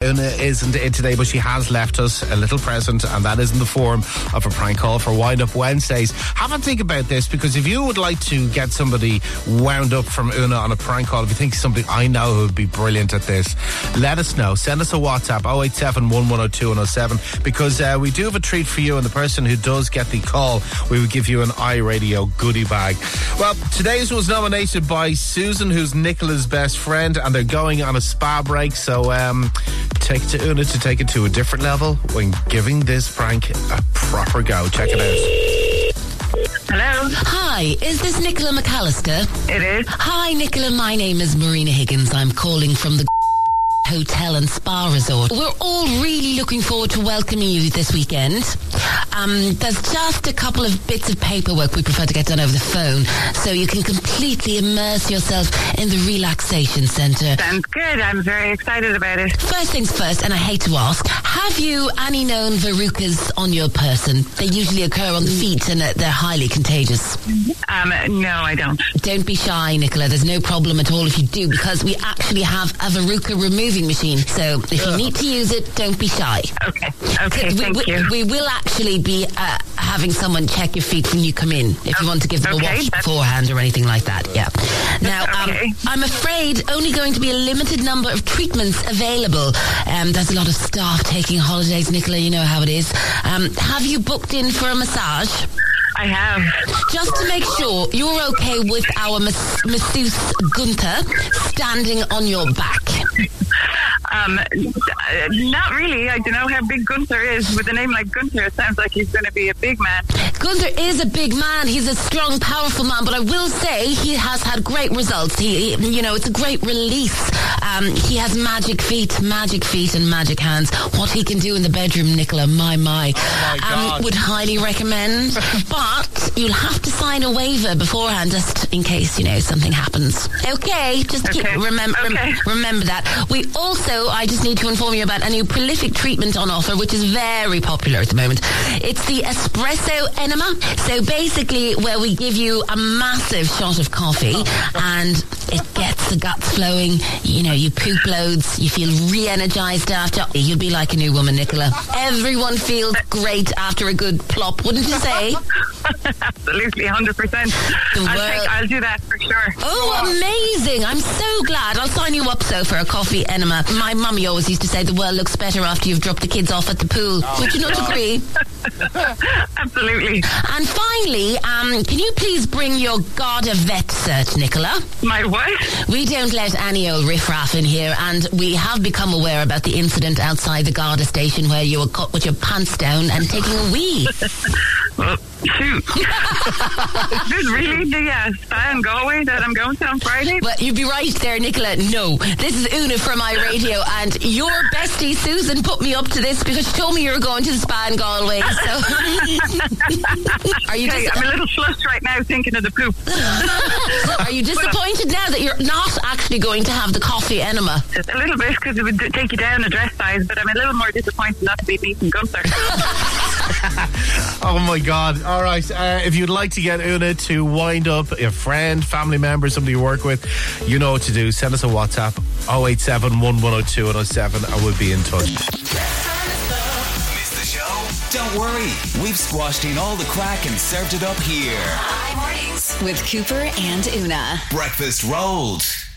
Una isn't in today, but she has left us a little present, and that is in the form of a prank call for Wind Up Wednesdays. Have a think about this, because if you would like to get somebody wound up from Una on a prank call, if you think somebody I know who would be brilliant at this, let us know. Send us a WhatsApp 087 1102 107, because we do have a treat for you, and the person who does get the call, we will give you an iRadio goodie bag. Well, today's was nominated by Susan, who's Nicola's best friend, and they're going on a spa break, so take it to Una to take it to a different level when giving this prank a proper go. Check it out. Hello. Hi, is this Nicola McAllister? It is. Hi, Nicola. My name is Marina Higgins. I'm calling from the Hotel and Spa Resort. We're all really looking forward to welcoming you this weekend. There's just a couple of bits of paperwork we prefer to get done over the phone, so you can completely immerse yourself in the relaxation centre. Sounds good. I'm very excited about it. First things first, and I hate to ask, have you any known verrucas on your person? They usually occur on the feet, and they're highly contagious. No, I don't. Don't be shy, Nicola. There's no problem at all if you do, because we actually have a verruca removing machine. So if you need to use it, don't be shy. Okay, thank you. We will actually be having someone check your feet when you come in, if you want to give them a wash beforehand or anything like that. Yeah. Now, I'm afraid only going to be a limited number of treatments available. There's a lot of staff taking holidays, Nicola. You know how it is. Have you booked in for a massage? I have. Just to make sure you're okay with our masseuse Gunther standing on your back. Not really. I don't know how big Gunther is. With a name like Gunther, it sounds like he's going to be a big man. Gunther is a big man. He's a strong, powerful man, but I will say he has had great results. He it's a great release. He has magic feet and magic hands. What he can do in the bedroom, Nicola, my. Oh my God. Would highly recommend. But you'll have to sign a waiver beforehand, just in case, something happens. Okay, just remember that. We also, I just need to inform you about a new prolific treatment on offer, which is very popular at the moment. It's the espresso enema. So basically, where we give you a massive shot of coffee and it gets the guts flowing. You poop loads. You feel re-energized after. You'll be like a new woman, Nicola. Everyone feels great after a good plop, wouldn't you say? Absolutely, 100%. I'll do that for sure. Oh, amazing. I'm so glad. I'll sign you up, for a coffee enema. My mummy always used to say the world looks better after you've dropped the kids off at the pool. Would you not agree? Absolutely. And finally, can you please bring your Garda vet cert, Nicola? My what? We don't let any old riffraff in here, and we have become aware about the incident outside the Garda station where you were caught with your pants down and taking a wee. Well, shoot. Is this really the spa in Galway that I'm going to on Friday? Well, you'd be right there, Nicola. No, this is Una from iRadio, and your bestie Susan put me up to this because she told me you were going to the spa in Galway. So, are you? I'm a little flushed right now thinking of the poop. Are you disappointed now that you're not actually going to have the coffee enema? Just a little bit, because it would take you down a dress size, but I'm a little more disappointed not to be meeting Gunther. Oh my God. All right, if you'd like to get Una to wind up a friend, family member, somebody you work with, you know what to do. Send us a WhatsApp 087 1102 107 and we'll be in touch. Missed the show? Don't worry, we've squashed in all the crack and served it up here. Hi, mornings with Cooper and Una. Breakfast rolled.